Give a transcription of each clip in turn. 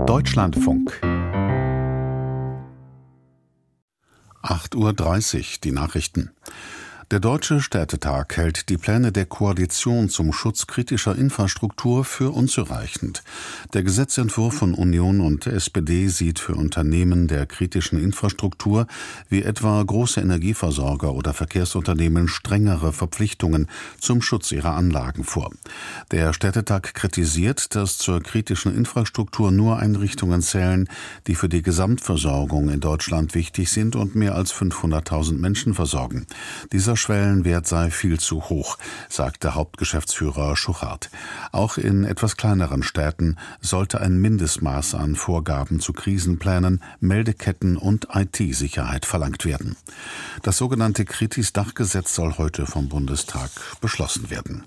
Deutschlandfunk 8:30 Uhr, die Nachrichten. Der Deutsche Städtetag hält die Pläne der Koalition zum Schutz kritischer Infrastruktur für unzureichend. Der Gesetzentwurf von Union und SPD sieht für Unternehmen der kritischen Infrastruktur wie etwa große Energieversorger oder Verkehrsunternehmen strengere Verpflichtungen zum Schutz ihrer Anlagen vor. Der Städtetag kritisiert, dass zur kritischen Infrastruktur nur Einrichtungen zählen, die für die Gesamtversorgung in Deutschland wichtig sind und mehr als 500.000 Menschen versorgen. Dieser Schwellenwert sei viel zu hoch, sagte Hauptgeschäftsführer Schuchart. Auch in etwas kleineren Städten sollte ein Mindestmaß an Vorgaben zu Krisenplänen, Meldeketten und IT-Sicherheit verlangt werden. Das sogenannte Kritis-Dachgesetz soll heute vom Bundestag beschlossen werden.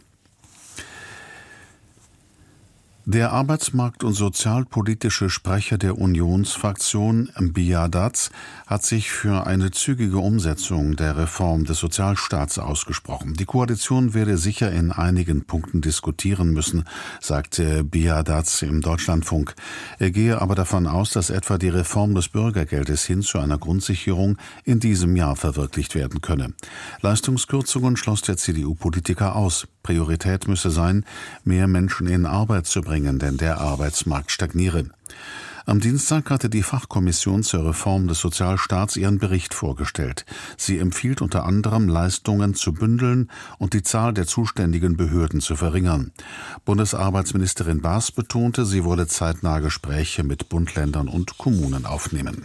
Der arbeitsmarkt- und sozialpolitische Sprecher der Unionsfraktion, Biadasz, hat sich für eine zügige Umsetzung der Reform des Sozialstaats ausgesprochen. Die Koalition werde sicher in einigen Punkten diskutieren müssen, sagte Biadasz im Deutschlandfunk. Er gehe aber davon aus, dass etwa die Reform des Bürgergeldes hin zu einer Grundsicherung in diesem Jahr verwirklicht werden könne. Leistungskürzungen schloss der CDU-Politiker aus. Priorität müsse sein, mehr Menschen in Arbeit zu bringen, denn der Arbeitsmarkt stagniere. Am Dienstag hatte die Fachkommission zur Reform des Sozialstaats ihren Bericht vorgestellt. Sie empfiehlt unter anderem, Leistungen zu bündeln und die Zahl der zuständigen Behörden zu verringern. Bundesarbeitsministerin Baas betonte, sie wolle zeitnah Gespräche mit Bund, Ländern und Kommunen aufnehmen.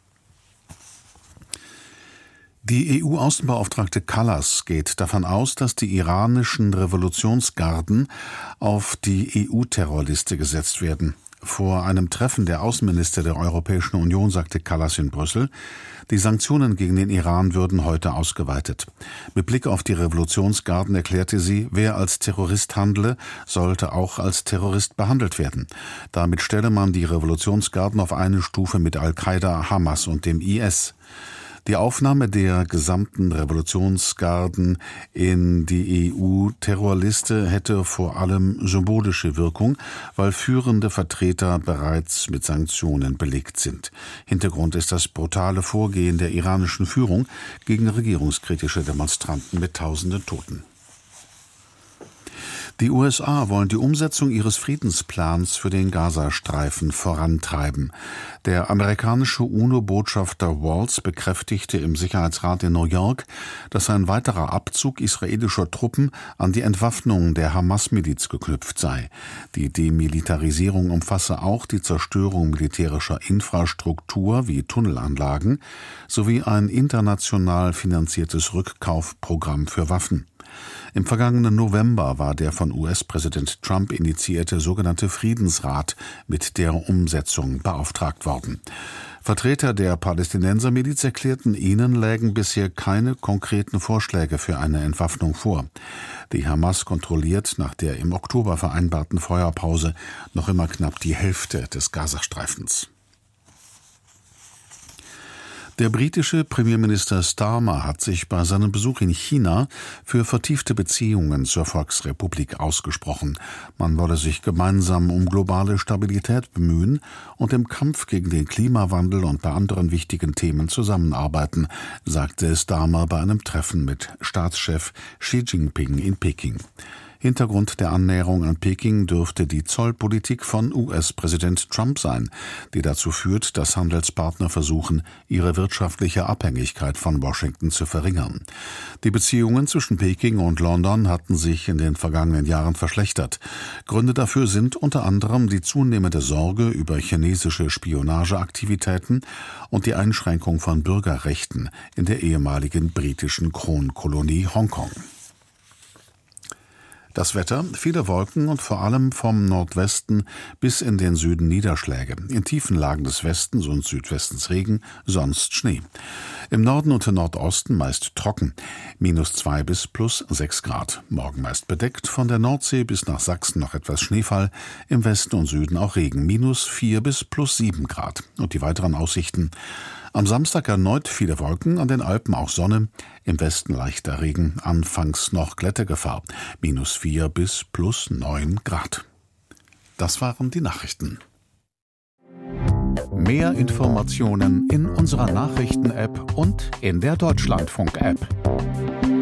Die EU-Außenbeauftragte Kallas geht davon aus, dass die iranischen Revolutionsgarden auf die EU-Terrorliste gesetzt werden. Vor einem Treffen der Außenminister der Europäischen Union sagte Kallas in Brüssel, die Sanktionen gegen den Iran würden heute ausgeweitet. Mit Blick auf die Revolutionsgarden erklärte sie, wer als Terrorist handle, sollte auch als Terrorist behandelt werden. Damit stelle man die Revolutionsgarden auf eine Stufe mit Al-Qaida, Hamas und dem IS. Die Aufnahme der gesamten Revolutionsgarden in die EU-Terrorliste hätte vor allem symbolische Wirkung, weil führende Vertreter bereits mit Sanktionen belegt sind. Hintergrund ist das brutale Vorgehen der iranischen Führung gegen regierungskritische Demonstranten mit tausenden Toten. Die USA wollen die Umsetzung ihres Friedensplans für den Gazastreifen vorantreiben. Der amerikanische UNO-Botschafter Waltz bekräftigte im Sicherheitsrat in New York, dass ein weiterer Abzug israelischer Truppen an die Entwaffnung der Hamas-Miliz geknüpft sei. Die Demilitarisierung umfasse auch die Zerstörung militärischer Infrastruktur wie Tunnelanlagen sowie ein international finanziertes Rückkaufprogramm für Waffen. Im vergangenen November war der von US-Präsident Trump initiierte sogenannte Friedensrat mit der Umsetzung beauftragt worden. Vertreter der Palästinensermiliz erklärten, ihnen lägen bisher keine konkreten Vorschläge für eine Entwaffnung vor. Die Hamas kontrolliert nach der im Oktober vereinbarten Feuerpause noch immer knapp die Hälfte des Gazastreifens. Der britische Premierminister Starmer hat sich bei seinem Besuch in China für vertiefte Beziehungen zur Volksrepublik ausgesprochen. Man wolle sich gemeinsam um globale Stabilität bemühen und im Kampf gegen den Klimawandel und bei anderen wichtigen Themen zusammenarbeiten, sagte Starmer bei einem Treffen mit Staatschef Xi Jinping in Peking. Hintergrund der Annäherung an Peking dürfte die Zollpolitik von US-Präsident Trump sein, die dazu führt, dass Handelspartner versuchen, ihre wirtschaftliche Abhängigkeit von Washington zu verringern. Die Beziehungen zwischen Peking und London hatten sich in den vergangenen Jahren verschlechtert. Gründe dafür sind unter anderem die zunehmende Sorge über chinesische Spionageaktivitäten und die Einschränkung von Bürgerrechten in der ehemaligen britischen Kronkolonie Hongkong. Das Wetter, viele Wolken und vor allem vom Nordwesten bis in den Süden Niederschläge. In tiefen Lagen des Westens und Südwestens Regen, sonst Schnee. Im Norden und Nordosten meist trocken, -2 bis +6 Grad. Morgen meist bedeckt, von der Nordsee bis nach Sachsen noch etwas Schneefall, im Westen und Süden auch Regen, -4 bis +7 Grad. Und die weiteren Aussichten: am Samstag erneut viele Wolken, an den Alpen auch Sonne, im Westen leichter Regen, anfangs noch Glättegefahr, -4 bis +9 Grad. Das waren die Nachrichten. Mehr Informationen in unserer Nachrichten-App und in der Deutschlandfunk-App.